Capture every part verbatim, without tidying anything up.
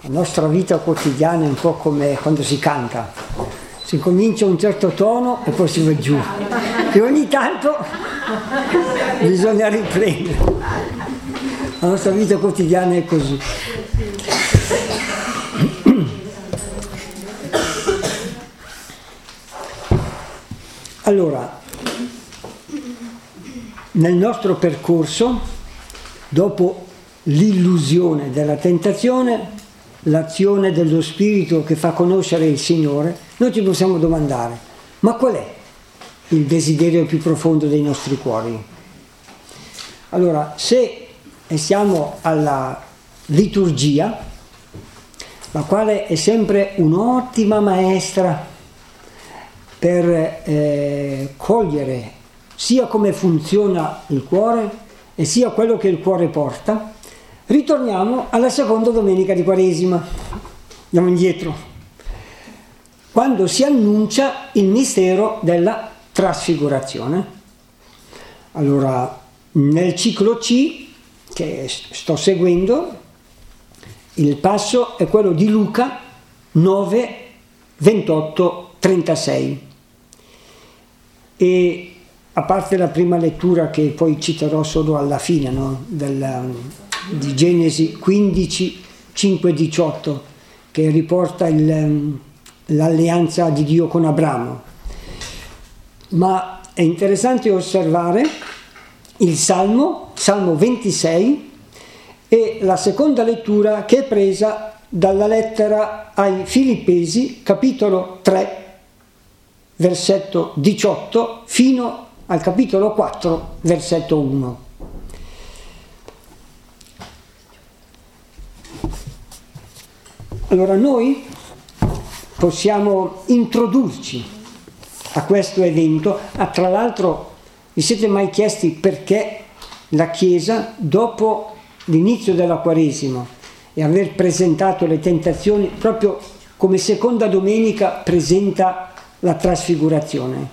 La nostra vita quotidiana è un po' come quando si canta, si comincia a un certo tono e poi si va giù, e ogni tanto bisogna riprendere. La nostra vita quotidiana è così. Allora, nel nostro percorso, dopo l'illusione della tentazione, l'azione dello Spirito che fa conoscere il Signore, noi ci possiamo domandare: ma qual è il desiderio più profondo dei nostri cuori? Allora, se siamo alla liturgia, la quale è sempre un'ottima maestra per eh, cogliere sia come funziona il cuore e sia quello che il cuore porta, ritorniamo alla seconda domenica di Quaresima. Andiamo indietro, quando si annuncia il mistero della trasfigurazione. Allora, nel ciclo C che sto seguendo, il passo è quello di Luca nove, ventotto, trentasei. E a parte la prima lettura che poi citerò solo alla fine, no? Del, di Genesi quindici, cinque, diciotto, che riporta il, l'alleanza di Dio con Abramo. Ma è interessante osservare il Salmo, Salmo ventisei, e la seconda lettura che è presa dalla lettera ai Filippesi, capitolo tre, versetto diciotto, fino al capitolo quattro, versetto uno. Allora noi possiamo introdurci a questo evento. Ah, tra l'altro, vi siete mai chiesti perché la Chiesa, dopo l'inizio della Quaresima e aver presentato le tentazioni, proprio come seconda domenica presenta la trasfigurazione?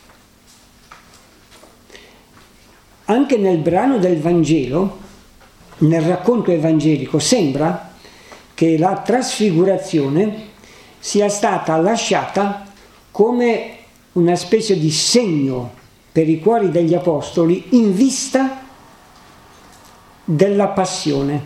Anche nel brano del Vangelo, nel racconto evangelico, sembra che la trasfigurazione sia stata lasciata come una specie di segno per i cuori degli apostoli in vista della passione.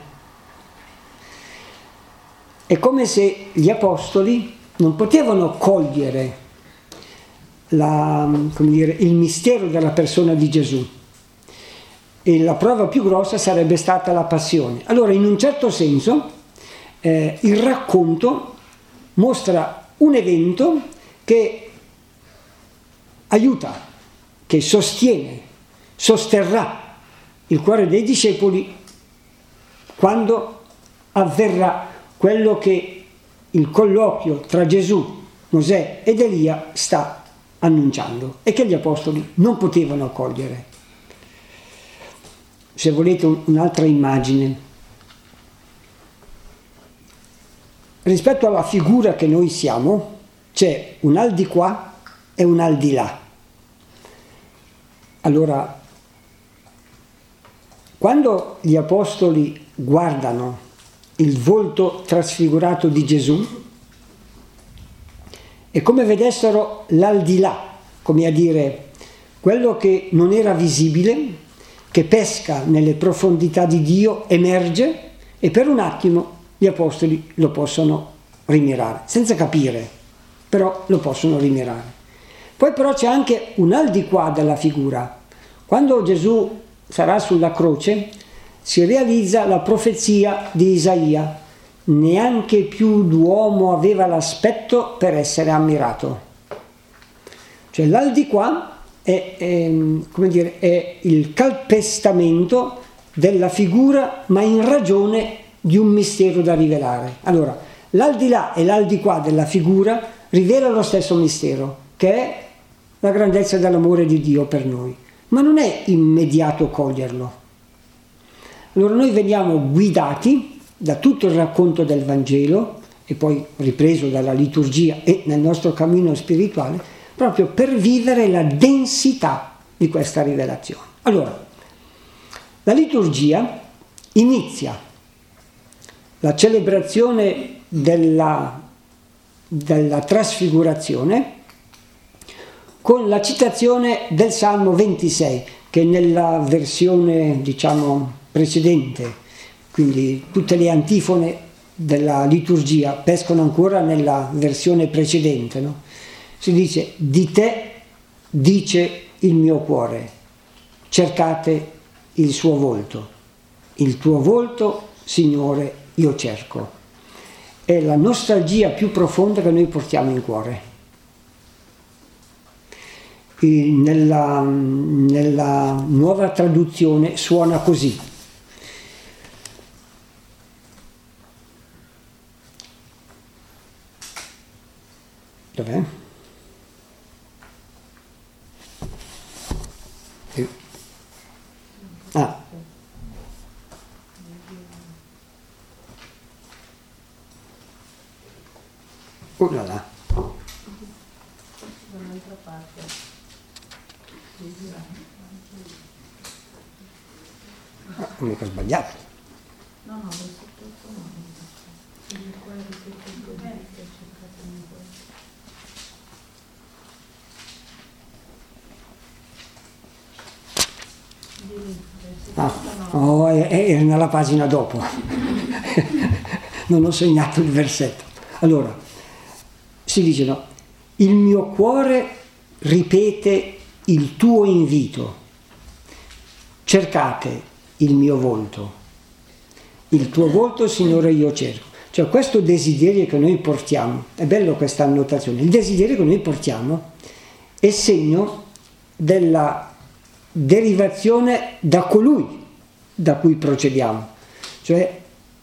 È come se gli apostoli non potevano cogliere la, come dire, il mistero della persona di Gesù, e la prova più grossa sarebbe stata la passione. Allora, in un certo senso, eh, il racconto mostra un evento che aiuta, che sostiene, sosterrà il cuore dei discepoli quando avverrà quello che il colloquio tra Gesù, Mosè ed Elia sta annunciando e che gli apostoli non potevano cogliere. Se volete un'altra immagine, rispetto alla figura che noi siamo, c'è un al di qua e un al di là. Allora, quando gli apostoli guardano il volto trasfigurato di Gesù, è come vedessero l'aldilà, come a dire, quello che non era visibile, che pesca nelle profondità di Dio, emerge, e per un attimo gli apostoli lo possono rimirare, senza capire, però lo possono rimirare. Poi però c'è anche un al di qua della figura. Quando Gesù sarà sulla croce, si realizza la profezia di Isaia: neanche più l'uomo aveva l'aspetto per essere ammirato. Cioè l'al di qua è, è, come dire, è il calpestamento della figura, ma in ragione di un mistero da rivelare. Allora, l'al di là e l'al di qua della figura rivela lo stesso mistero, che è la grandezza dell'amore di Dio per noi, ma non è immediato coglierlo. Allora noi veniamo guidati da tutto il racconto del Vangelo, e poi ripreso dalla liturgia e nel nostro cammino spirituale, proprio per vivere la densità di questa rivelazione. Allora, la liturgia inizia la celebrazione della, della trasfigurazione con la citazione del Salmo ventisei, che nella versione, diciamo, precedente, quindi tutte le antifone della liturgia pescano ancora nella versione precedente, no? Si dice: di te dice il mio cuore, cercate il suo volto, il tuo volto, Signore, io cerco. È la nostalgia più profonda che noi portiamo in cuore. E nella, nella nuova traduzione suona così: dov'è? Ah. Oh là là. Dall'altra parte. Ah, non mica sbagliato. No, no, lo sottotitolo no. Il cuore di tutto il governo che cercate in voi. Ah, oh, era nella pagina dopo. Non ho segnato il versetto. Allora, si dice, no, il mio cuore ripete il tuo invito, cercate il mio volto, il tuo volto, Signore, io cerco. Cioè questo desiderio che noi portiamo, è bello questa annotazione, il desiderio che noi portiamo è segno della derivazione da colui da cui procediamo, cioè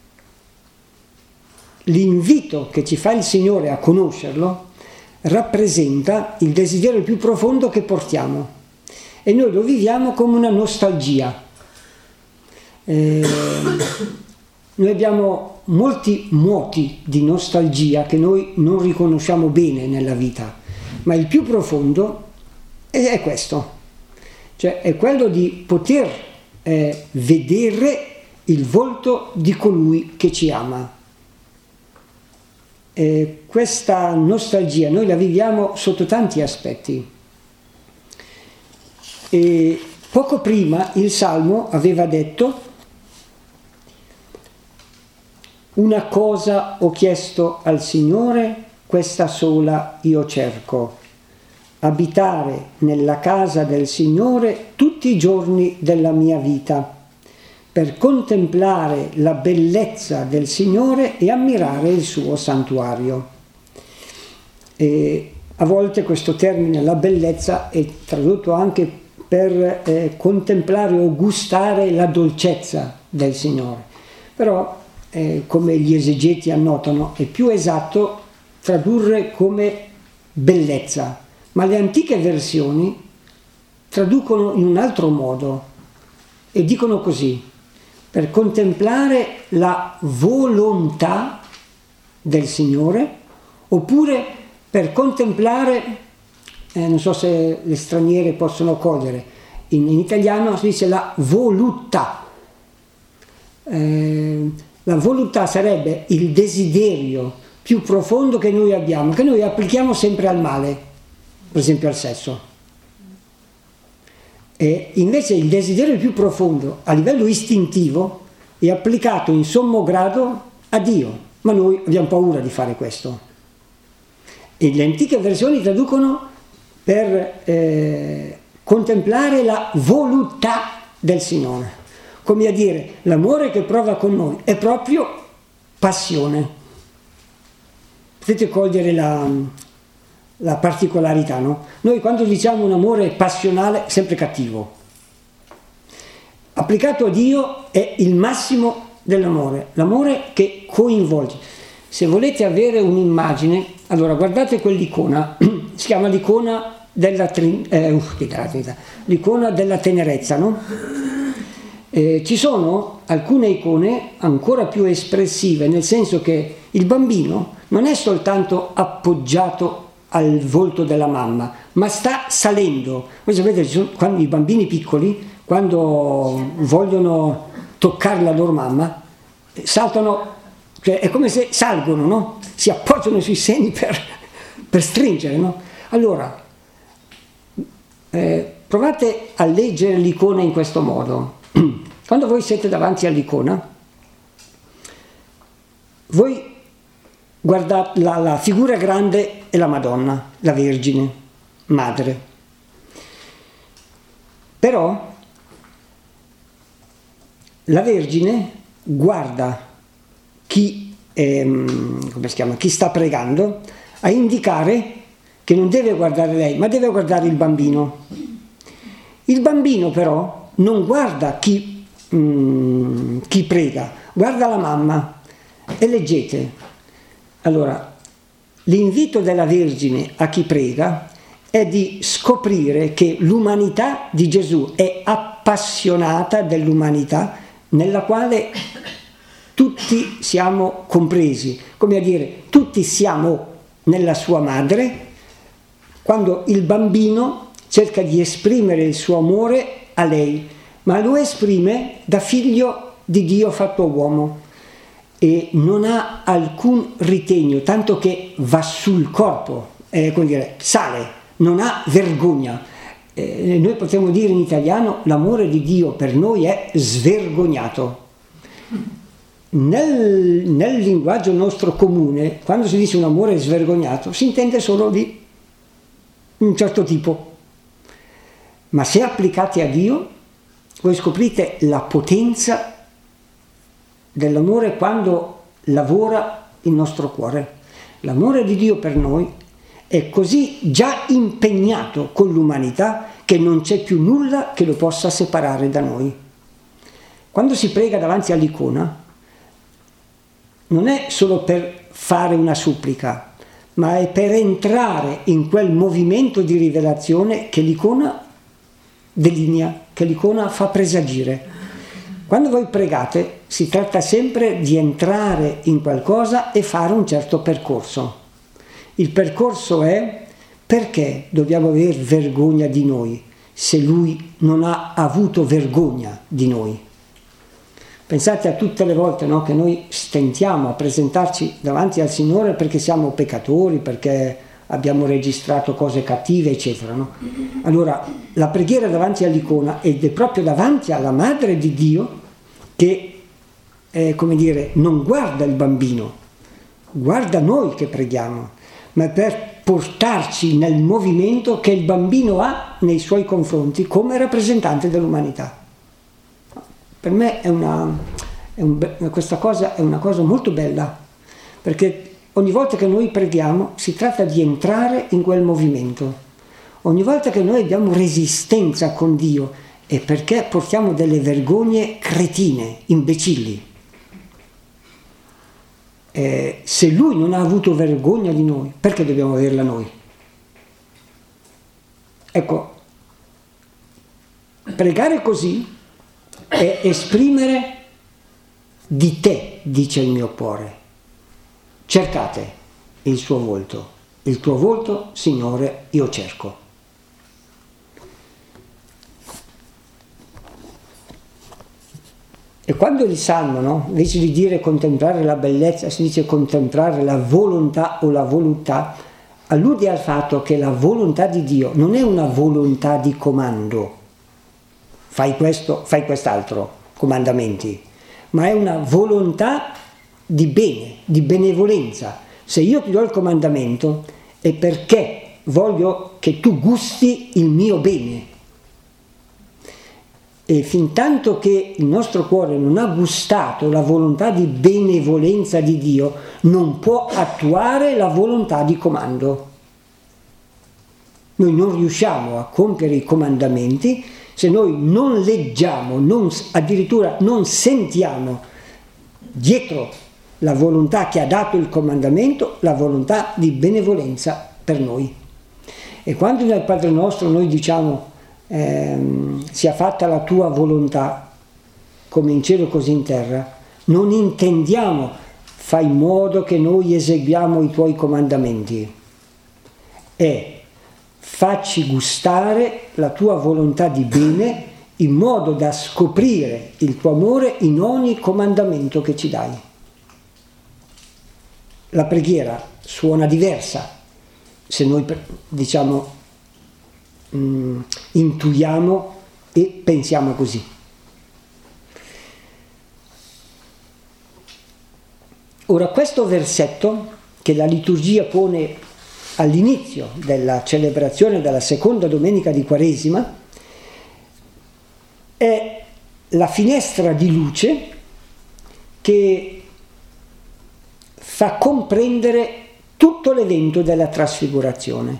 l'invito che ci fa il Signore a conoscerlo rappresenta il desiderio più profondo che portiamo e noi lo viviamo come una nostalgia. Eh, noi abbiamo molti moti di nostalgia che noi non riconosciamo bene nella vita, ma il più profondo è, è questo, cioè è quello di poter eh, vedere il volto di colui che ci ama. Eh, questa nostalgia noi la viviamo sotto tanti aspetti. E poco prima il Salmo aveva detto: una cosa ho chiesto al Signore, questa sola io cerco, abitare nella casa del Signore tutti i giorni della mia vita, per contemplare la bellezza del Signore e ammirare il suo santuario. E a volte questo termine, la bellezza, è tradotto anche per eh, contemplare o gustare la dolcezza del Signore. Però, eh, come gli esegeti annotano, è più esatto tradurre come bellezza, ma le antiche versioni traducono in un altro modo e dicono così: per contemplare la volontà del Signore, oppure per contemplare, eh, non so se le straniere possono cogliere, in, in italiano si dice la voluttà. Eh, la voluttà sarebbe il desiderio più profondo che noi abbiamo, che noi applichiamo sempre al male, per esempio al sesso. E invece il desiderio più profondo a livello istintivo è applicato in sommo grado a Dio, ma noi abbiamo paura di fare questo. E le antiche versioni traducono per eh, contemplare la volontà del Signore, come a dire, l'amore che prova con noi è proprio passione. Potete cogliere la, la particolarità, no? Noi quando diciamo un amore passionale è sempre cattivo. Applicato a Dio è il massimo dell'amore, l'amore che coinvolge. Se volete avere un'immagine, allora guardate quell'icona, si chiama l'icona della, trin- eh, uff, l'icona della tenerezza, no? Eh, ci sono alcune icone ancora più espressive, nel senso che il bambino non è soltanto appoggiato al volto della mamma, ma sta salendo. Voi sapete, ci sono, quando i bambini piccoli, quando vogliono toccare la loro mamma, saltano Cioè è come se salgono, no? Si appoggiano sui seni per, per stringere, no? Allora, eh, provate a leggere l'icona in questo modo. Quando voi siete davanti all'icona, voi guardate la, la figura grande è la Madonna, la Vergine, Madre. Però la Vergine guarda chi, ehm, come si chiama, chi sta pregando a indicare che non deve guardare lei, ma deve guardare il bambino. Il bambino però non guarda chi, mm, chi prega, guarda la mamma. E leggete, allora, l'invito della Vergine a chi prega è di scoprire che l'umanità di Gesù è appassionata dell'umanità nella quale tutti siamo compresi, come a dire, tutti siamo nella sua madre, quando il bambino cerca di esprimere il suo amore a lei, ma lo esprime da figlio di Dio fatto uomo e non ha alcun ritegno, tanto che va sul corpo, eh, come dire, sale, non ha vergogna. Eh, noi potremmo dire in italiano l'amore di Dio per noi è svergognato. Nel, nel linguaggio nostro comune, quando si dice un amore svergognato, si intende solo di un certo tipo. Ma se applicati a Dio, voi scoprite la potenza dell'amore quando lavora il nostro cuore. L'amore di Dio per noi è così già impegnato con l'umanità che non c'è più nulla che lo possa separare da noi. Quando si prega davanti all'icona, non è solo per fare una supplica, ma è per entrare in quel movimento di rivelazione che l'icona delinea, che l'icona fa presagire. Quando voi pregate si tratta sempre di entrare in qualcosa e fare un certo percorso. Il percorso è: perché dobbiamo aver vergogna di noi se Lui non ha avuto vergogna di noi? Pensate a tutte le volte, no, che noi stentiamo a presentarci davanti al Signore perché siamo peccatori, perché abbiamo registrato cose cattive, eccetera, no? Allora, la preghiera davanti all'icona ed è proprio davanti alla Madre di Dio che, eh, come dire, non guarda il bambino, guarda noi che preghiamo, ma per portarci nel movimento che il bambino ha nei suoi confronti come rappresentante dell'umanità. Per me è una, è un, questa cosa è una cosa molto bella, perché ogni volta che noi preghiamo si tratta di entrare in quel movimento. Ogni volta che noi abbiamo resistenza con Dio è perché portiamo delle vergogne cretine, imbecilli. Eh, se Lui non ha avuto vergogna di noi, perché dobbiamo averla noi? Ecco, pregare così è esprimere: di te, dice il mio cuore, cercate il suo volto, il tuo volto, Signore, io cerco. E quando il Salmo, no, invece di dire contemplare la bellezza, si dice contemplare la volontà o la voluttà, allude al fatto che la volontà di Dio non è una volontà di comando, fai questo, fai quest'altro, comandamenti, ma è una volontà di bene, di benevolenza. Se io ti do il comandamento è perché voglio che tu gusti il mio bene. E fin tanto che il nostro cuore non ha gustato la volontà di benevolenza di Dio, non può attuare la volontà di comando. Noi non riusciamo a compiere i comandamenti se noi non leggiamo, non, addirittura non sentiamo dietro la volontà che ha dato il comandamento, la volontà di benevolenza per noi. E quando nel Padre nostro noi diciamo ehm, sia fatta la tua volontà, come in cielo così in terra, non intendiamo fai in modo che noi eseguiamo i tuoi comandamenti, è facci gustare la tua volontà di bene in modo da scoprire il tuo amore in ogni comandamento che ci dai. la preghiera suona diversa se noi, diciamo, mh, intuiamo e pensiamo così. Ora, questo versetto che la liturgia pone all'inizio della celebrazione della seconda domenica di Quaresima è la finestra di luce che fa comprendere tutto l'evento della trasfigurazione.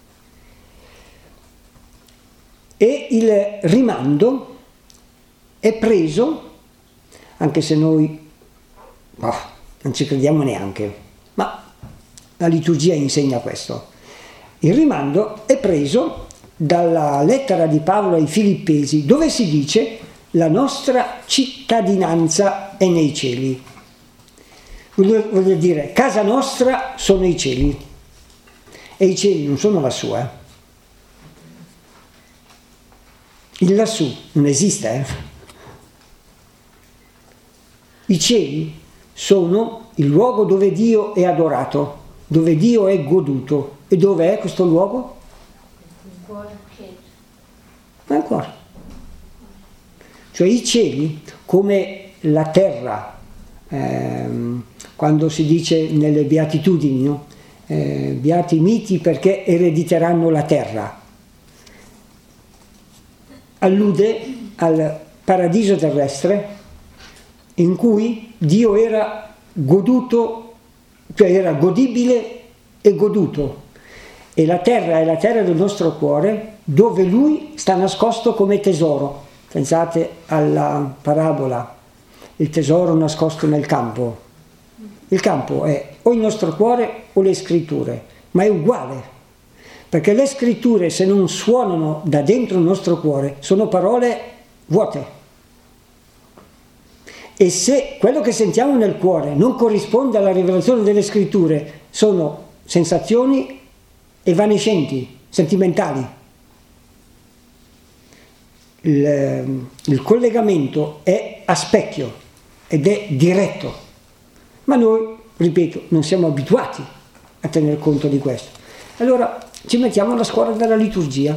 E il rimando è preso, anche se noi oh, non ci crediamo neanche, ma la liturgia insegna questo. Il rimando è preso dalla lettera di Paolo ai Filippesi, dove si dice: la nostra cittadinanza è nei cieli. Voglio dire, casa nostra sono i cieli, e i cieli non sono lassù, eh. Il lassù non esiste, eh. I cieli sono il luogo dove Dio è adorato, dove Dio è goduto. E dove è questo luogo? Il cuore. Ma il cuore. Cioè i cieli, come la terra, ehm, quando si dice nelle beatitudini, no? eh, beati i miti perché erediteranno la terra, allude al paradiso terrestre in cui Dio era goduto, cioè era godibile e goduto, e la terra è la terra del nostro cuore dove Lui sta nascosto come tesoro. Pensate alla parabola, il tesoro nascosto nel campo. Il campo è o il nostro cuore o le scritture, ma è uguale, perché le scritture, se non suonano da dentro il nostro cuore, sono parole vuote. E se quello che sentiamo nel cuore non corrisponde alla rivelazione delle scritture, sono sensazioni evanescenti, sentimentali. Il, il collegamento è a specchio ed è diretto, ma noi, ripeto, non siamo abituati a tener conto di questo. Allora ci mettiamo alla scuola della liturgia.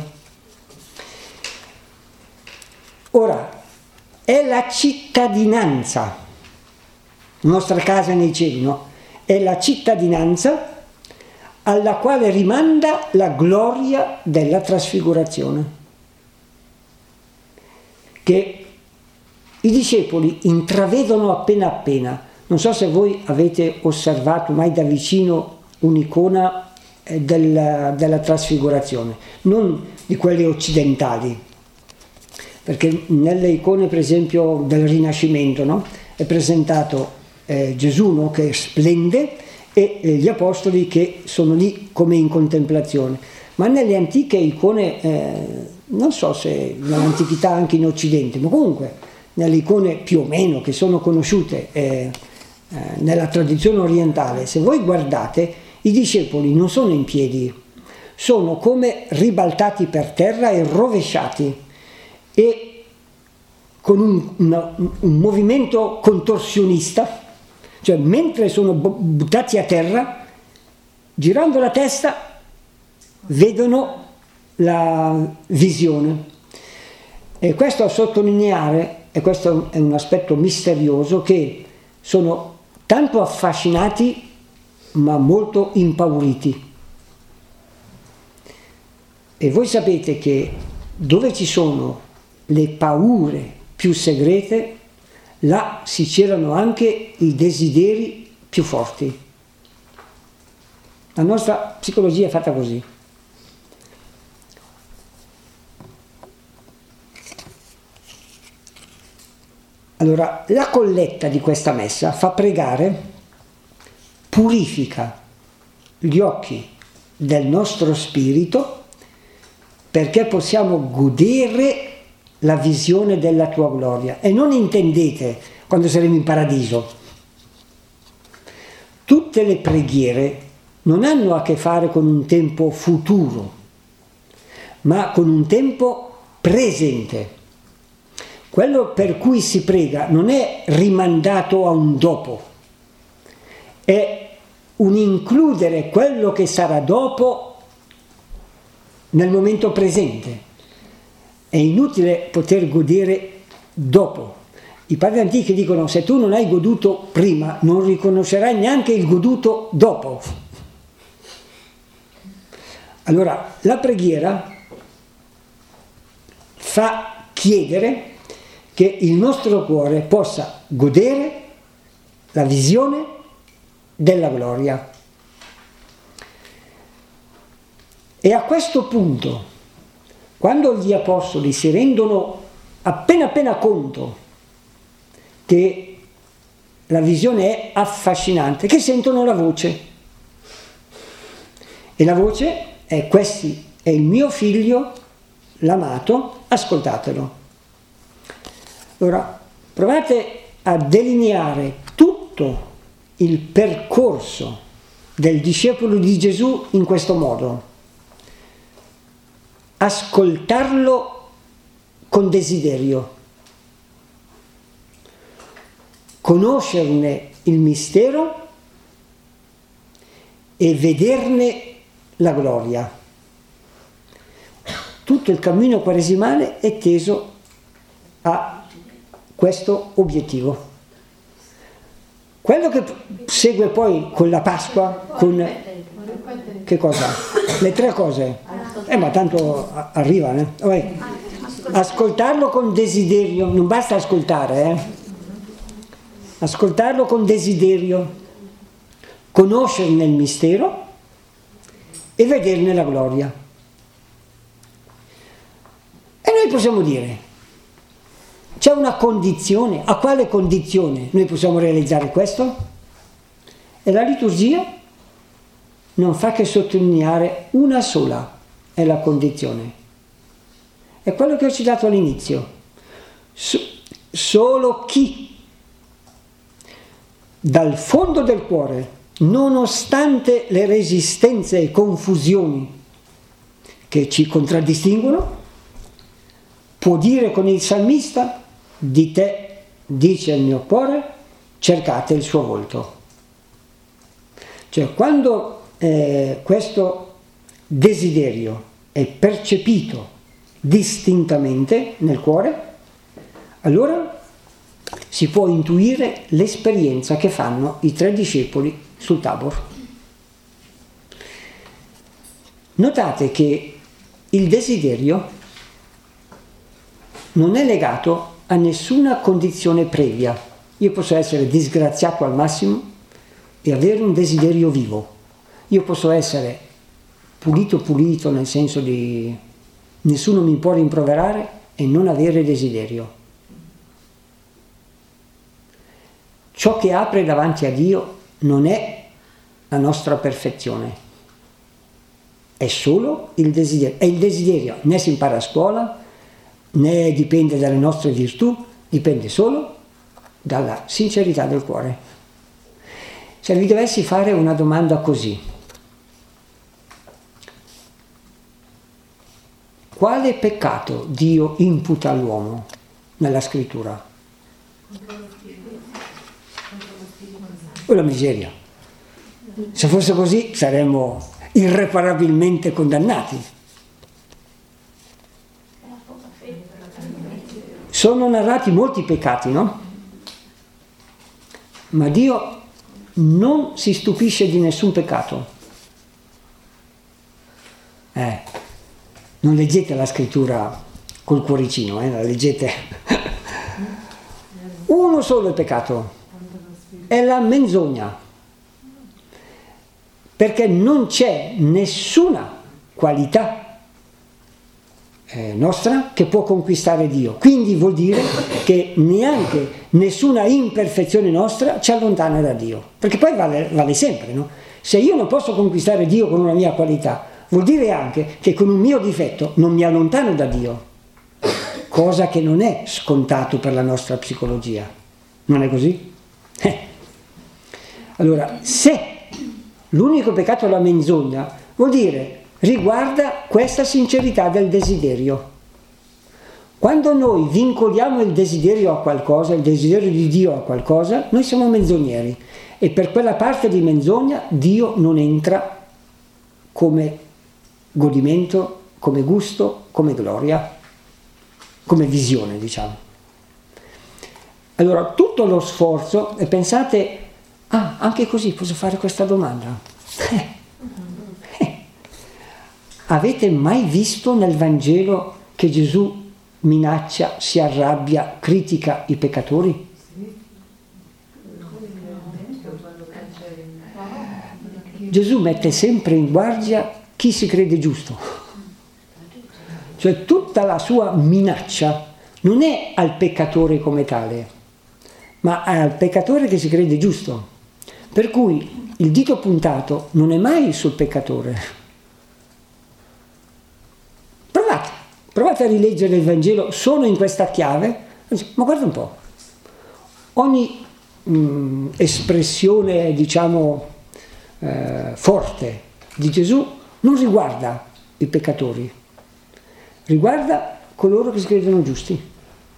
Ora, è la cittadinanza, la nostra casa nei cieli, no? È la cittadinanza alla quale rimanda la gloria della trasfigurazione, che i discepoli intravedono appena appena. Non so se voi avete osservato mai da vicino un'icona della, della trasfigurazione, non di quelle occidentali, perché nelle icone per esempio del Rinascimento, no? È presentato eh, Gesù, no? Che splende, e eh, gli apostoli che sono lì come in contemplazione. Ma nelle antiche icone, eh, non so se nell'antichità anche in Occidente, ma comunque nelle icone più o meno che sono conosciute eh, eh, nella tradizione orientale, se voi guardate, i discepoli non sono in piedi, sono come ribaltati per terra e rovesciati, e con un, una, un movimento contorsionista, cioè mentre sono buttati a terra, girando la testa, vedono la visione. E questo a sottolineare, e questo è un aspetto misterioso, che sono tanto affascinati ma molto impauriti. E voi sapete che dove ci sono le paure più segrete, là si celano anche i desideri più forti. La nostra psicologia è fatta così. Allora, la colletta di questa messa fa pregare, purifica gli occhi del nostro spirito perché possiamo godere la visione della tua gloria. E non intendete quando saremo in paradiso. Tutte le preghiere non hanno a che fare con un tempo futuro, ma con un tempo presente. Quello per cui si prega non è rimandato a un dopo, è un includere quello che sarà dopo nel momento presente. È inutile poter godere dopo. I padri antichi dicono: se tu non hai goduto prima, non riconoscerai neanche il goduto dopo. Allora, la preghiera fa chiedere che il nostro cuore possa godere la visione della gloria. E a questo punto, quando gli apostoli si rendono appena appena conto che la visione è affascinante, che sentono la voce. E la voce è: questo è il mio figlio, l'amato, ascoltatelo. Allora, provate a delineare tutto il percorso del discepolo di Gesù in questo modo: ascoltarlo con desiderio, conoscerne il mistero e vederne la gloria. Tutto il cammino quaresimale è teso a questo obiettivo. Quello che segue poi con la Pasqua, con che cosa? Le tre cose. Eh, ma tanto arriva, eh? Vabbè. Ascoltarlo con desiderio, non basta ascoltare, eh? Ascoltarlo con desiderio, conoscerne il mistero e vederne la gloria. E noi possiamo dire: c'è una condizione. A quale condizione noi possiamo realizzare questo? E la liturgia non fa che sottolineare una sola, è la condizione. È quello che ho citato all'inizio. So, solo chi dal fondo del cuore, nonostante le resistenze e confusioni che ci contraddistinguono, può dire con il salmista: di te, dice il mio cuore, cercate il suo volto. Cioè, quando eh, questo desiderio è percepito distintamente nel cuore, allora si può intuire l'esperienza che fanno i tre discepoli sul Tabor. Notate che il desiderio non è legato a nessuna condizione previa. Io posso essere disgraziato al massimo e avere un desiderio vivo. Io posso essere pulito pulito nel senso di nessuno mi può rimproverare e non avere desiderio. Ciò che apre davanti a Dio non è la nostra perfezione, è solo il desiderio. E il desiderio né si impara a scuola, né dipende dalle nostre virtù, dipende solo dalla sincerità del cuore. Se vi dovessi fare una domanda così: quale peccato Dio imputa all'uomo nella scrittura? O la miseria. Se fosse così saremmo irreparabilmente condannati. Sono narrati molti peccati, no? Ma Dio non si stupisce di nessun peccato. Eh, non leggete la scrittura col cuoricino, eh, la leggete. Uno solo è peccato, è la menzogna. Perché non c'è nessuna qualità eh, nostra che può conquistare Dio. Quindi vuol dire che neanche nessuna imperfezione nostra ci allontana da Dio. Perché poi vale, vale sempre, no? Se io non posso conquistare Dio con una mia qualità, vuol dire anche che con un mio difetto non mi allontano da Dio. Cosa che non è scontato per la nostra psicologia. Non è così? Eh. Allora, se l'unico peccato è la menzogna, vuol dire riguarda questa sincerità del desiderio. Quando noi vincoliamo il desiderio a qualcosa, il desiderio di Dio a qualcosa, noi siamo menzogneri e per quella parte di menzogna Dio non entra come godimento, come gusto, come gloria, come visione, diciamo. Allora, tutto lo sforzo, e pensate, ah, anche così posso fare questa domanda. Eh, eh. Avete mai visto nel Vangelo che Gesù minaccia, si arrabbia, critica i peccatori? Gesù mette sempre in guardia chi si crede giusto. Cioè tutta la sua minaccia non è al peccatore come tale, ma è al peccatore che si crede giusto. Per cui il dito puntato non è mai sul peccatore. Provate, provate a rileggere il Vangelo solo in questa chiave, ma guarda un po', ogni mh, espressione, diciamo, eh, forte di Gesù non riguarda i peccatori, riguarda coloro che si credono giusti.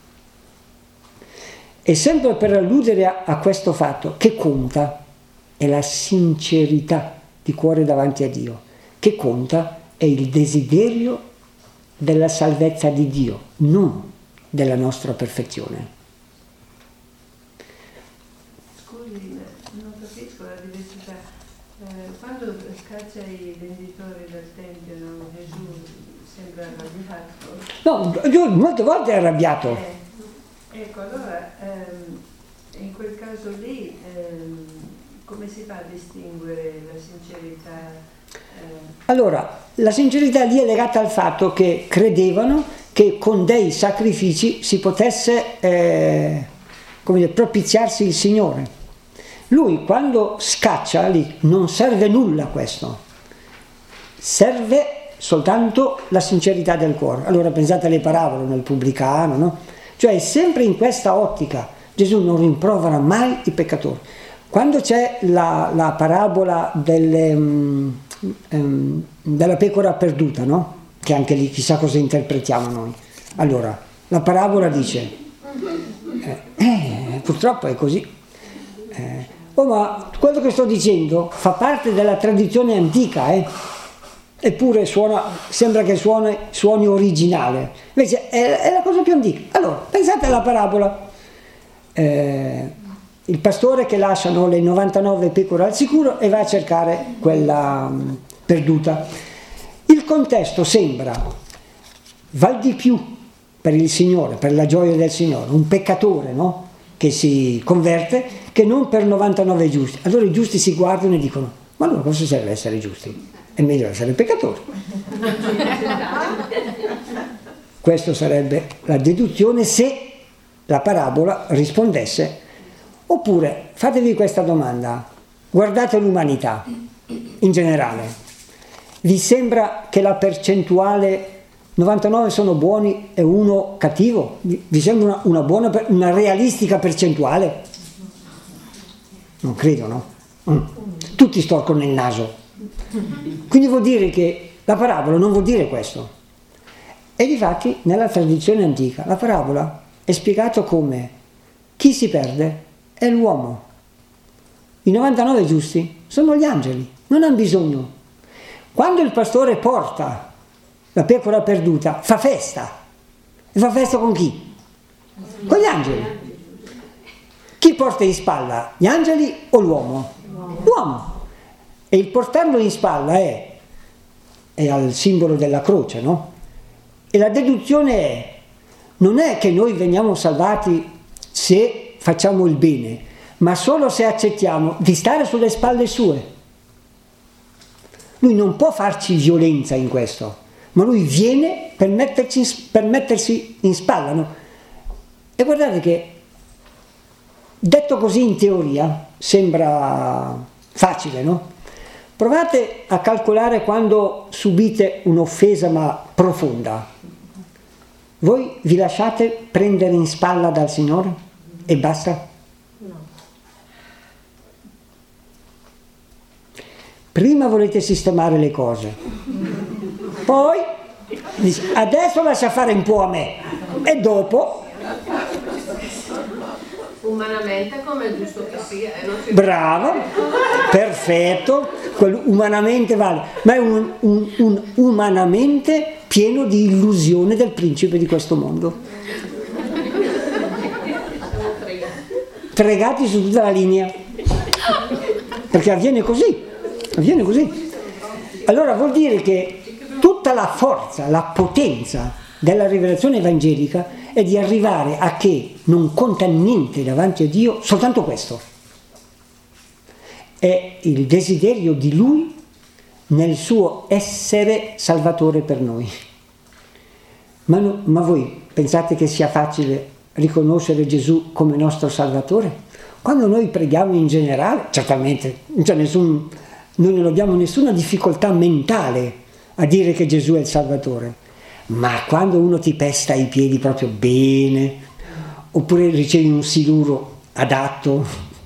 E sempre per alludere a, a questo fatto, che conta è la sincerità di cuore davanti a Dio, che conta è il desiderio della salvezza di Dio, non della nostra perfezione. Scusi, non capisco la diversità. Eh, quando scaccia i venditori dal Tempio, no? Gesù sembra arrabbiato. No, Gesù molte volte è arrabbiato. Eh, ecco, allora, ehm, in quel caso lì, ehm, come si fa a distinguere la sincerità? Allora, la sincerità lì è legata al fatto che credevano che con dei sacrifici si potesse eh, come dire, propiziarsi il Signore. Lui quando scaccia lì non serve nulla questo, serve soltanto la sincerità del cuore. Allora pensate alle parabole nel pubblicano, no? Cioè sempre in questa ottica Gesù non rimprovera mai i peccatori. Quando c'è la, la parabola delle, um, um, della pecora perduta, no? Che anche lì chissà cosa interpretiamo noi. Allora, la parabola dice, eh, eh, purtroppo è così, eh, oh, ma quello che sto dicendo fa parte della tradizione antica, eh? Eppure suona, sembra che suoni, suoni originale, invece è, è la cosa più antica. Allora, pensate alla parabola. Eh, il pastore che lasciano le novantanove pecore al sicuro e va a cercare quella um, perduta. Il contesto sembra val di più per il Signore, per la gioia del Signore, un peccatore, no? Che si converte, che non per novantanove giusti. Allora i giusti si guardano e dicono, ma allora cosa serve essere giusti? È meglio essere peccatori. Questa sarebbe la deduzione se la parabola rispondesse. Oppure fatevi questa domanda, guardate l'umanità in generale, vi sembra che la percentuale novantanove sono buoni e uno cattivo? Vi sembra una, una buona, una realistica percentuale? Non credo, no? Mm. Tutti storcono il naso. Quindi vuol dire che la parabola non vuol dire questo. E difatti nella tradizione antica la parabola è spiegata come chi si perde è l'uomo. I novantanove giusti sono gli angeli, non hanno bisogno. Quando il pastore porta la pecora perduta, fa festa. E fa festa con chi? Con gli angeli. Chi porta in spalla? Gli angeli o l'uomo? L'uomo. E il portarlo in spalla è, è al simbolo della croce, no? E la deduzione è, non è che noi veniamo salvati se facciamo il bene, ma solo se accettiamo di stare sulle spalle sue. Lui non può farci violenza in questo, ma lui viene per, metterci in, per mettersi in spalla, no? E guardate che, detto così in teoria, sembra facile, no? Provate a calcolare quando subite un'offesa ma profonda. Voi vi lasciate prendere in spalla dal Signore? E basta? No. Prima volete sistemare le cose, poi dice, adesso lascia fare un po' a me. E dopo... Umanamente come è giusto che sia. E non si... Bravo, perfetto, quello umanamente vale, ma è un, un, un umanamente pieno di illusione del principe di questo mondo. Fregati su tutta la linea, perché avviene così, avviene così. Allora vuol dire che tutta la forza, la potenza della rivelazione evangelica è di arrivare a che non conta niente davanti a Dio, soltanto questo. È il desiderio di Lui nel suo essere Salvatore per noi. Ma, no, ma voi pensate che sia facile riconoscere Gesù come nostro Salvatore? Quando noi preghiamo in generale, certamente non c'è nessun, noi non abbiamo nessuna difficoltà mentale a dire che Gesù è il Salvatore. Ma quando uno ti pesta i piedi proprio bene, oppure ricevi un siluro adatto,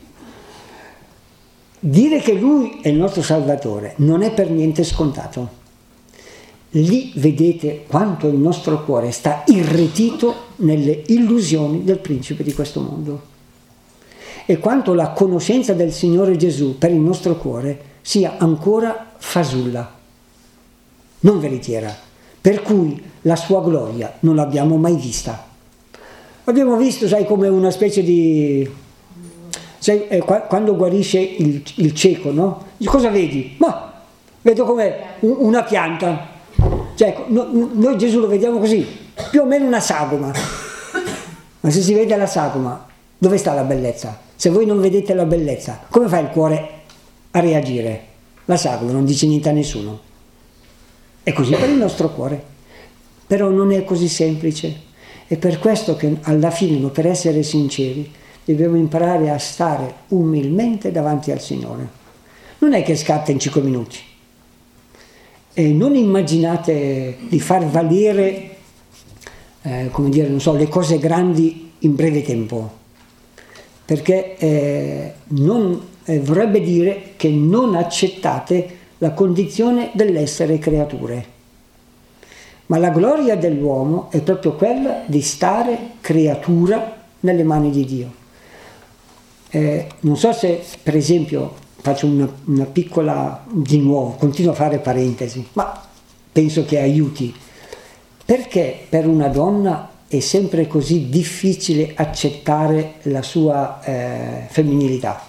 dire che Lui è il nostro Salvatore non è per niente scontato. Lì vedete quanto il nostro cuore sta irretito nelle illusioni del principe di questo mondo e quanto la conoscenza del Signore Gesù per il nostro cuore sia ancora fasulla, non veritiera. Per cui la sua gloria non l'abbiamo mai vista. Abbiamo visto, sai, come una specie di... Sai, eh, quando guarisce il, il cieco, no? Cosa vedi? Ma vedo come una pianta. Cioè, no, noi Gesù lo vediamo così, più o meno una sagoma. Ma se si vede la sagoma, dove sta la bellezza? Se voi non vedete la bellezza, come fa il cuore a reagire? La sagoma non dice niente a nessuno. È così per il nostro cuore, però non è così semplice. È per questo che alla fine, per essere sinceri, dobbiamo imparare a stare umilmente davanti al Signore. Non è che scatta in cinque minuti. E non immaginate di far valere, eh, come dire, non so, le cose grandi in breve tempo, perché eh, non, eh, vorrebbe dire che non accettate la condizione dell'essere creature. Ma la gloria dell'uomo è proprio quella di stare creatura nelle mani di Dio. Eh, non so se, per esempio, faccio una, una piccola, di nuovo, continuo a fare parentesi, ma penso che aiuti. Perché per una donna è sempre così difficile accettare la sua eh, femminilità?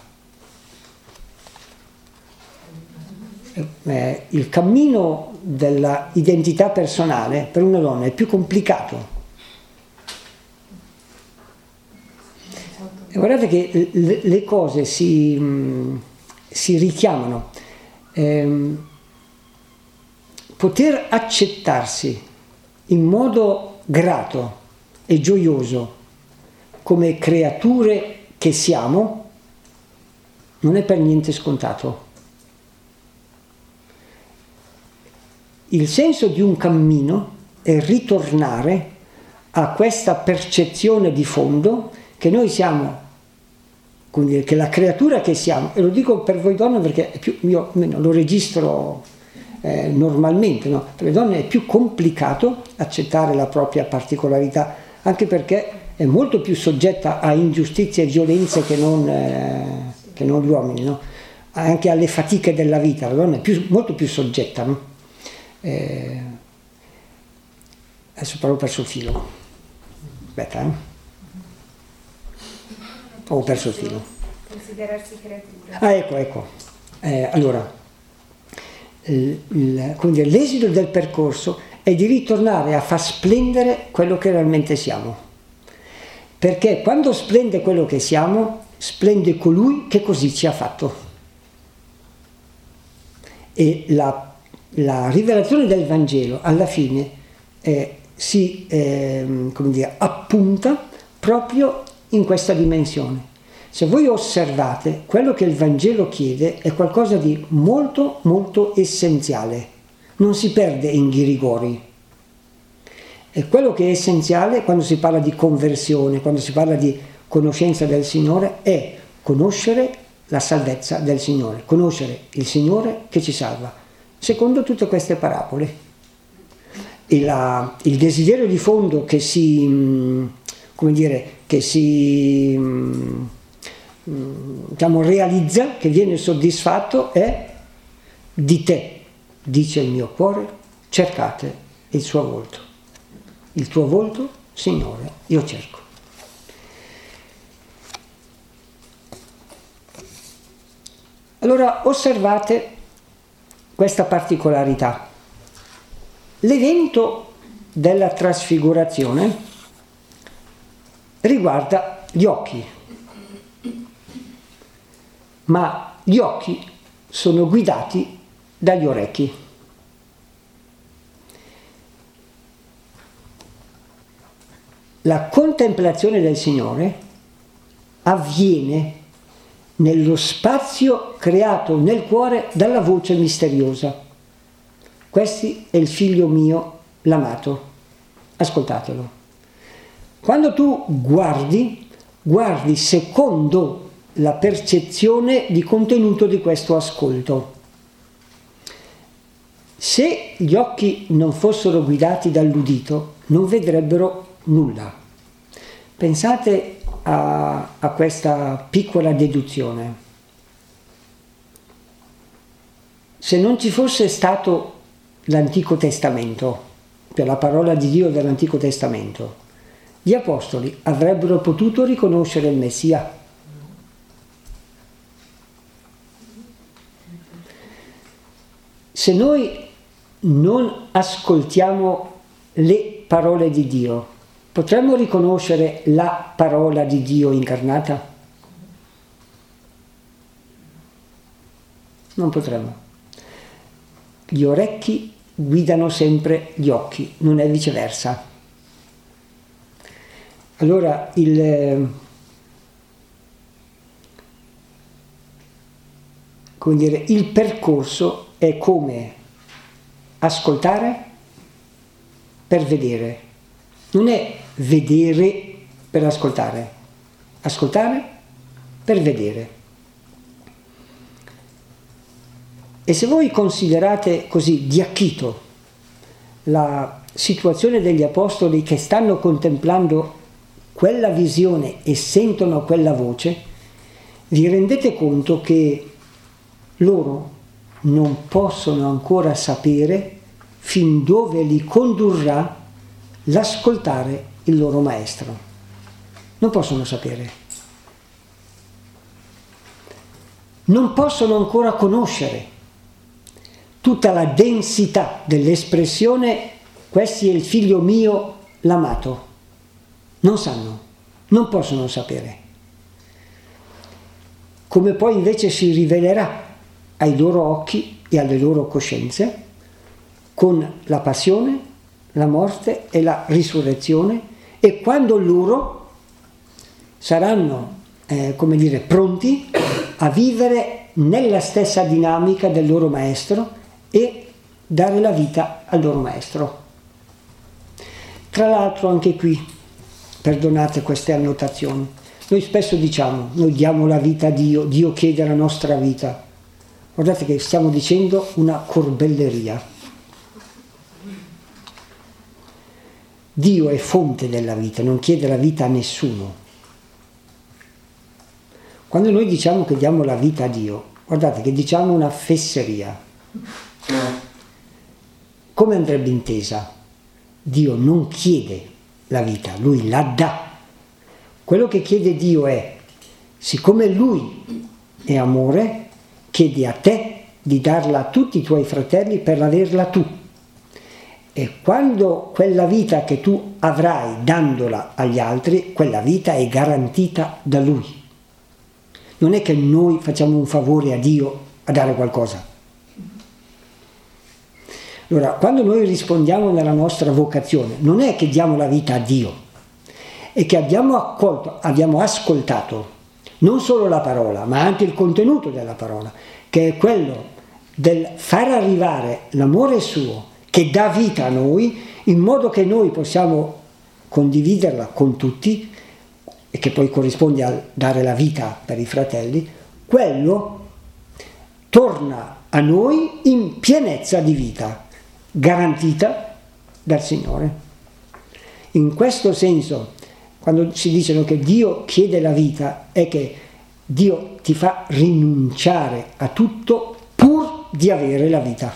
Eh, il cammino della identità personale per una donna è più complicato. E guardate che le, le cose si, mh, si richiamano. Eh, poter accettarsi in modo grato e gioioso come creature che siamo non è per niente scontato. Il senso di un cammino è ritornare a questa percezione di fondo che noi siamo, come dire, che la creatura che siamo, e lo dico per voi donne perché è più, io almeno lo registro eh, normalmente, no? Per le donne è più complicato accettare la propria particolarità, anche perché è molto più soggetta a ingiustizie e violenze che non, eh, che non gli uomini, no? Anche alle fatiche della vita, la donna è più, molto più soggetta, no? Eh, adesso però ho perso il filo. Aspetta, eh. Ho perso il filo. Considerarsi creatura. Ah, ecco, ecco. Eh, allora, il, il, quindi l'esito del percorso è di ritornare a far splendere quello che realmente siamo. Perché quando splende quello che siamo, splende colui che così ci ha fatto. E la La rivelazione del Vangelo alla fine eh, si eh, come dire, appunta proprio in questa dimensione. Se voi osservate, quello che il Vangelo chiede è qualcosa di molto molto essenziale, non si perde in ghirigori. E quello che è essenziale quando si parla di conversione, quando si parla di conoscenza del Signore, è conoscere la salvezza del Signore, conoscere il Signore che ci salva. Secondo tutte queste parabole. e la, il desiderio di fondo che si, come dire, che si diciamo, realizza, che viene soddisfatto, è: di te, dice il mio cuore, cercate il suo volto. Il tuo volto, Signore, io cerco. Allora osservate questa particolarità. L'evento della trasfigurazione riguarda gli occhi, ma gli occhi sono guidati dagli orecchi. La contemplazione del Signore avviene nello spazio creato nel cuore dalla voce misteriosa: questo è il figlio mio, l'amato. Ascoltatelo. Quando tu guardi, guardi secondo la percezione di contenuto di questo ascolto. Se gli occhi non fossero guidati dall'udito, non vedrebbero nulla. Pensate a, a questa piccola deduzione. Se non ci fosse stato l'Antico Testamento, per la parola di Dio dell'Antico Testamento, gli apostoli avrebbero potuto riconoscere il Messia? Se noi non ascoltiamo le parole di Dio, potremmo riconoscere la parola di Dio incarnata? Non potremmo. Gli orecchi guidano sempre gli occhi, non è viceversa. Allora il, come dire, il percorso è come ascoltare per vedere. Non è vedere per ascoltare, ascoltare per vedere. E se voi considerate così di acchito la situazione degli apostoli che stanno contemplando quella visione e sentono quella voce, vi rendete conto che loro non possono ancora sapere fin dove li condurrà l'ascoltare il loro maestro. Non possono sapere. Non possono ancora conoscere tutta la densità dell'espressione "questo è il figlio mio, l'amato". Non sanno, non possono sapere. Come poi invece si rivelerà ai loro occhi e alle loro coscienze con la passione, la morte e la risurrezione, e quando loro saranno, eh, come dire, pronti a vivere nella stessa dinamica del loro maestro e dare la vita al loro maestro. Tra l'altro anche qui, perdonate queste annotazioni, noi spesso diciamo, noi diamo la vita a Dio, Dio chiede la nostra vita. Guardate che stiamo dicendo una corbelleria. Dio è fonte della vita, non chiede la vita a nessuno. Quando noi diciamo che diamo la vita a Dio, guardate che diciamo una fesseria. Come andrebbe intesa? Dio non chiede la vita, Lui la dà. Quello che chiede Dio è, siccome Lui è amore, chiedi a te di darla a tutti i tuoi fratelli per averla tu. E quando quella vita che tu avrai dandola agli altri, quella vita è garantita da Lui. Non è che noi facciamo un favore a Dio a dare qualcosa. Allora, quando noi rispondiamo nella nostra vocazione, non è che diamo la vita a Dio, è che abbiamo accolto, abbiamo ascoltato non solo la parola, ma anche il contenuto della parola, che è quello del far arrivare l'amore suo, che dà vita a noi, in modo che noi possiamo condividerla con tutti, e che poi corrisponde a dare la vita per i fratelli. Quello torna a noi in pienezza di vita, garantita dal Signore. In questo senso, quando si dicono che Dio chiede la vita, è che Dio ti fa rinunciare a tutto pur di avere la vita.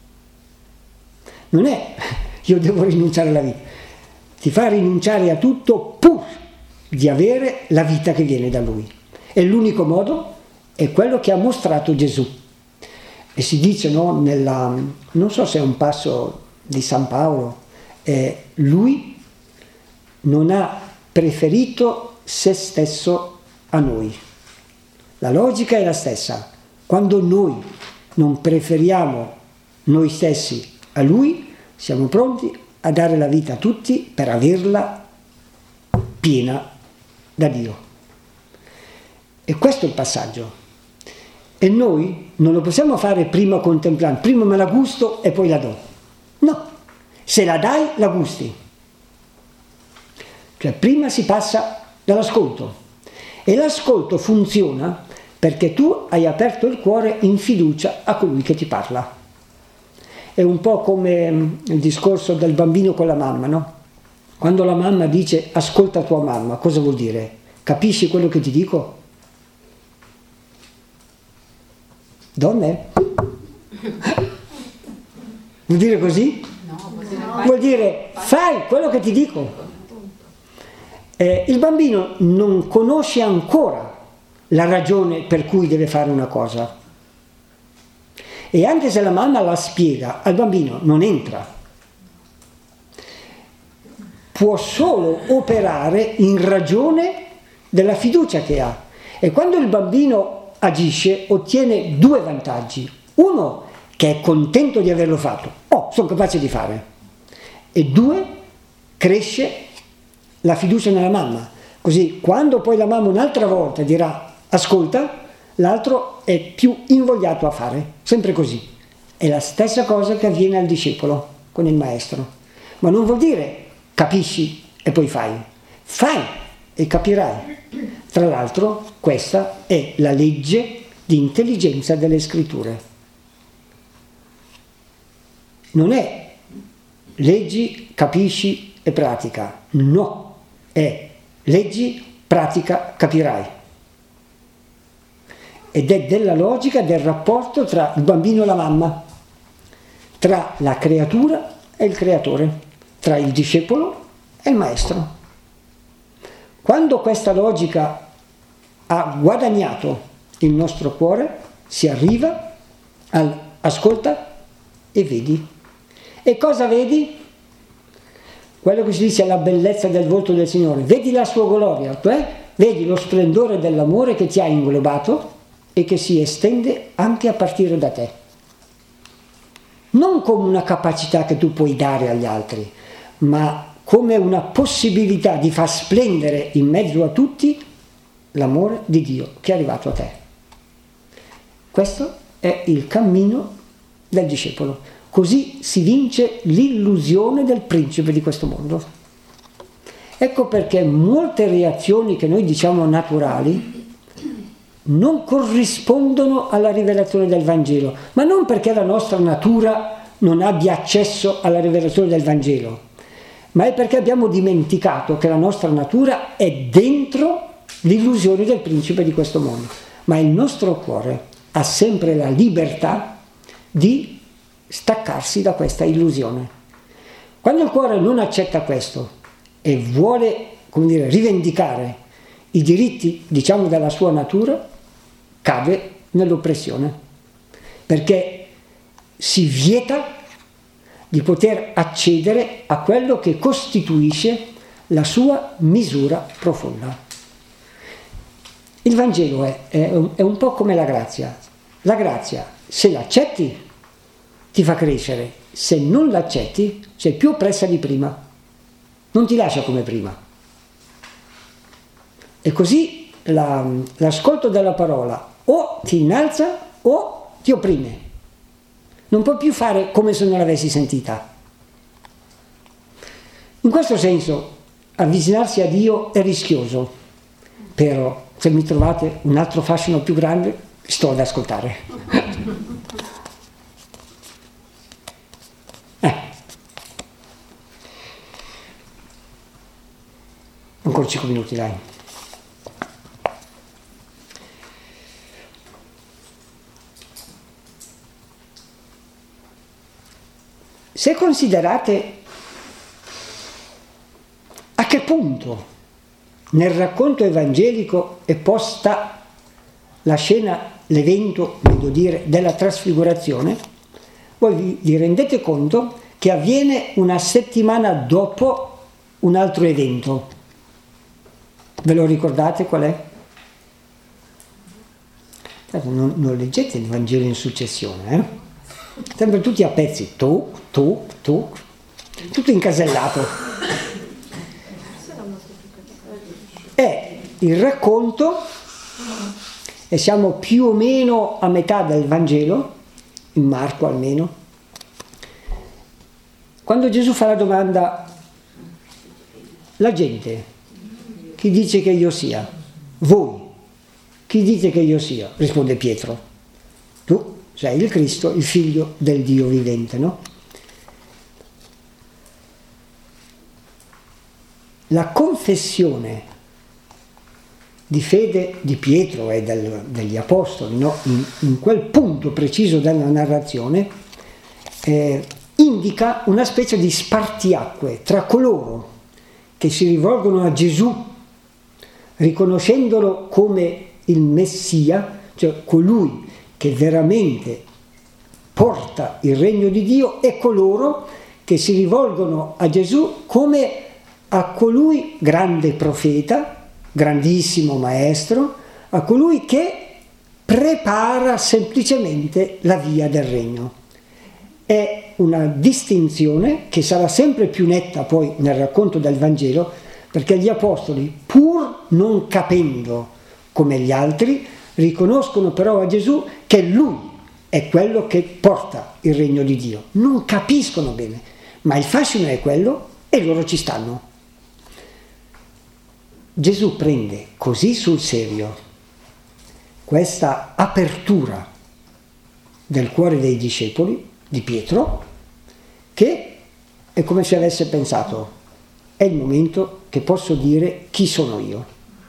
Non è io devo rinunciare alla vita, ti fa rinunciare a tutto pur di avere la vita che viene da Lui. E l'unico modo è quello che ha mostrato Gesù. E si dice, no, nella, non so se è un passo di San Paolo, eh, Lui non ha preferito se stesso a noi. La logica è la stessa. Quando noi non preferiamo noi stessi a Lui, siamo pronti a dare la vita a tutti per averla piena da Dio. E questo è il passaggio. E noi non lo possiamo fare prima contemplando, prima me la gusto e poi la do. No, se la dai la gusti. Cioè prima si passa dall'ascolto. E l'ascolto funziona perché tu hai aperto il cuore in fiducia a colui che ti parla. È un po' come il discorso del bambino con la mamma, no? Quando la mamma dice ascolta tua mamma, cosa vuol dire? Capisci quello che ti dico? Donne? Vuol dire così? No, vuol dire fai quello che ti dico. Eh, il bambino non conosce ancora la ragione per cui deve fare una cosa. E anche se la mamma la spiega, al bambino non entra. Può solo operare in ragione della fiducia che ha. E quando il bambino agisce, ottiene due vantaggi. Uno, che è contento di averlo fatto. Oh, sono capace di fare. E due, cresce la fiducia nella mamma. Così, quando poi la mamma un'altra volta dirà ascolta, l'altro è più invogliato a fare, sempre così. È la stessa cosa che avviene al discepolo con il maestro. Ma non vuol dire capisci e poi fai. Fai e capirai. Tra l'altro, questa è la legge di intelligenza delle scritture. Non è leggi, capisci e pratica. No, è leggi, pratica, capirai. Ed è della logica del rapporto tra il bambino e la mamma, tra la creatura e il creatore, tra il discepolo e il maestro. Quando questa logica ha guadagnato il nostro cuore, si arriva al ascolta e vedi. E cosa vedi? Quello che si dice la bellezza del volto del Signore. Vedi la sua gloria, cioè vedi lo splendore dell'amore che ti ha inglobato e che si estende anche a partire da te. Non come una capacità che tu puoi dare agli altri, ma come una possibilità di far splendere in mezzo a tutti l'amore di Dio che è arrivato a te. Questo è il cammino del discepolo. Così si vince l'illusione del principe di questo mondo. Ecco perché molte reazioni che noi diciamo naturali non corrispondono alla rivelazione del Vangelo, ma non perché la nostra natura non abbia accesso alla rivelazione del Vangelo, ma è perché abbiamo dimenticato che la nostra natura è dentro l'illusione del principe di questo mondo. Ma il nostro cuore ha sempre la libertà di staccarsi da questa illusione. Quando il cuore non accetta questo e vuole, come dire, rivendicare i diritti, diciamo, della sua natura, cade nell'oppressione, perché si vieta di poter accedere a quello che costituisce la sua misura profonda. Il Vangelo è, è, è un po' come la grazia. La grazia, se l'accetti, ti fa crescere. Se non l'accetti, sei più oppressa di prima. Non ti lascia come prima. E così la, l'ascolto della parola o ti innalza o ti opprime. Non puoi più fare come se non l'avessi sentita. In questo senso, avvicinarsi a Dio è rischioso, però se mi trovate un altro fascino più grande, sto ad ascoltare. eh. Ancora cinque minuti, dai. Se considerate a che punto nel racconto evangelico è posta la scena, l'evento, meglio dire, della trasfigurazione, voi vi, vi rendete conto che avviene una settimana dopo un altro evento. Ve lo ricordate qual è? Non, non leggete il Vangelo in successione, eh? Sempre tutti a pezzi, tu, tu, tu, tutto incasellato. È il racconto, e siamo più o meno a metà del Vangelo, in Marco almeno, quando Gesù fa la domanda, la gente, chi dice che io sia? Voi, chi dite che io sia? Risponde Pietro, tu sei il Cristo, il figlio del Dio vivente, no? La confessione di fede di Pietro e del, degli apostoli, no? in, in quel punto preciso della narrazione, eh, indica una specie di spartiacque tra coloro che si rivolgono a Gesù riconoscendolo come il Messia, cioè colui che veramente porta il regno di Dio, e coloro che si rivolgono a Gesù come a colui grande profeta, grandissimo maestro, a colui che prepara semplicemente la via del regno. È una distinzione che sarà sempre più netta poi nel racconto del Vangelo, perché gli apostoli, pur non capendo come gli altri, riconoscono però a Gesù che lui è quello che porta il regno di Dio. Non capiscono bene, ma il fascino è quello e loro ci stanno. Gesù prende così sul serio questa apertura del cuore dei discepoli, di Pietro, che è come se avesse pensato, è il momento che posso dire chi sono io,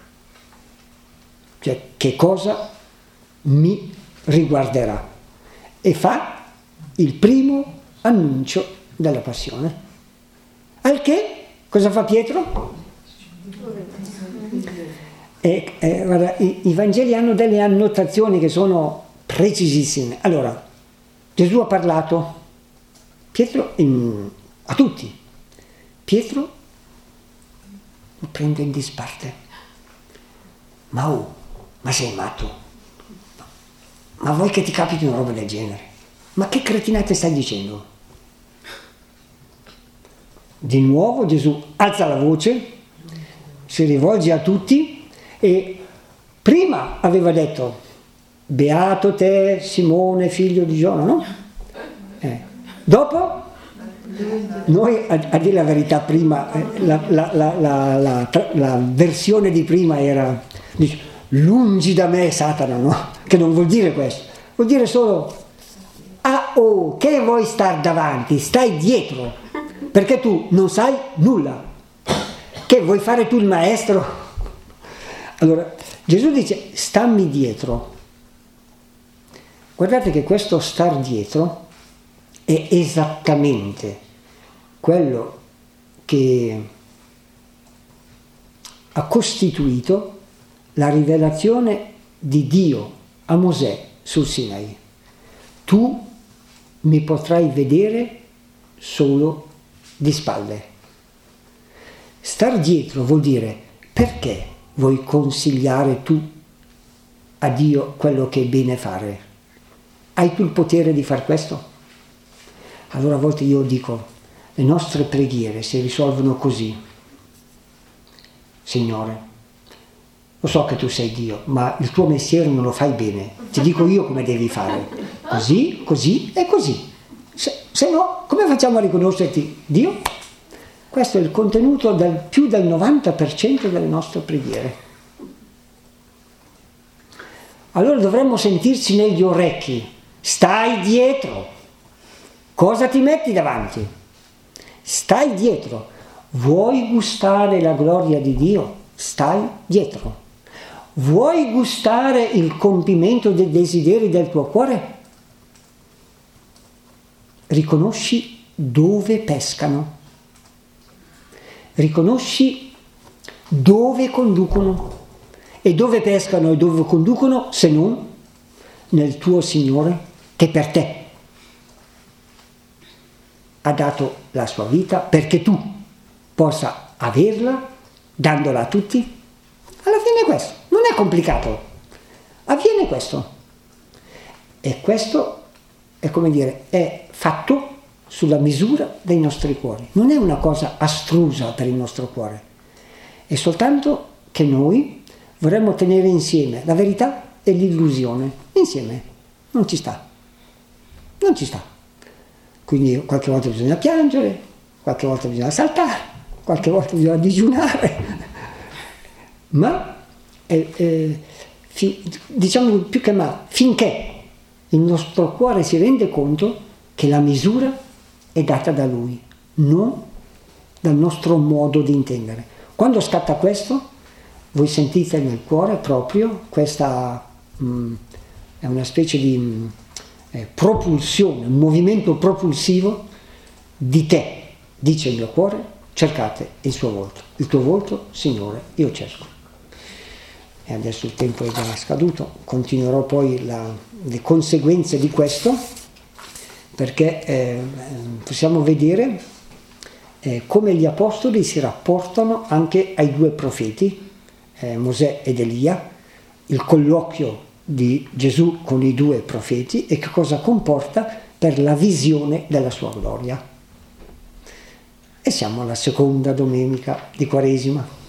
cioè che cosa mi riguarderà, e fa il primo annuncio della passione. Al che cosa fa Pietro? E, eh, guarda, i, i Vangeli hanno delle annotazioni che sono precisissime. Allora, Gesù ha parlato, Pietro in, a tutti, Pietro lo prende in disparte. Ma oh, ma sei matto? Ma vuoi che ti capiti una roba del genere? Ma che cretinate stai dicendo? Di nuovo Gesù alza la voce, si rivolge a tutti, e prima aveva detto beato te Simone figlio di Giona, no? Eh. Dopo noi, a, a dire la verità, prima eh, la, la, la, la, la, la versione di prima era dice, lungi da me Satana, no? Che non vuol dire questo, vuol dire solo ah oh, che vuoi star davanti, stai dietro, perché tu non sai nulla, che vuoi fare tu il maestro? Allora Gesù dice stammi dietro. Guardate che questo star dietro è esattamente quello che ha costituito la rivelazione di Dio a Mosè sul Sinai. Tu mi potrai vedere solo di spalle. Star dietro vuol dire perché vuoi consigliare tu a Dio quello che è bene fare? Hai tu il potere di far questo? Allora a volte io dico, le nostre preghiere si risolvono così. Signore, lo so che tu sei Dio, ma il tuo mestiere non lo fai bene. Ti dico io come devi fare. Così, così e così. Se, se no, come facciamo a riconoscerti Dio? Questo è il contenuto del più del novanta per cento delle nostre preghiere. Allora dovremmo sentirci negli orecchi. Stai dietro. Cosa ti metti davanti? Stai dietro. Vuoi gustare la gloria di Dio? Stai dietro. Vuoi gustare il compimento dei desideri del tuo cuore? Riconosci dove pescano. Riconosci dove conducono. E dove pescano e dove conducono se non nel tuo Signore che per te ha dato la sua vita perché tu possa averla dandola a tutti? Alla fine è questo, non è complicato, avviene questo. E questo è come dire, è fatto sulla misura dei nostri cuori, non è una cosa astrusa per il nostro cuore, è soltanto che noi vorremmo tenere insieme la verità e l'illusione, insieme, non ci sta, non ci sta. Quindi qualche volta bisogna piangere, qualche volta bisogna saltare, qualche volta bisogna digiunare, ma eh, eh, fi, diciamo più che mai, finché il nostro cuore si rende conto che la misura è data da Lui, non dal nostro modo di intendere. Quando scatta questo, voi sentite nel cuore proprio questa, mh, è una specie di mh, eh, propulsione, un movimento propulsivo di te, dice il mio cuore, cercate il suo volto, il tuo volto, Signore, io cerco. E adesso il tempo è già scaduto, continuerò poi la, le conseguenze di questo, perché eh, possiamo vedere eh, come gli apostoli si rapportano anche ai due profeti, eh, Mosè ed Elia, il colloquio di Gesù con i due profeti e che cosa comporta per la visione della sua gloria. E siamo alla seconda domenica di Quaresima.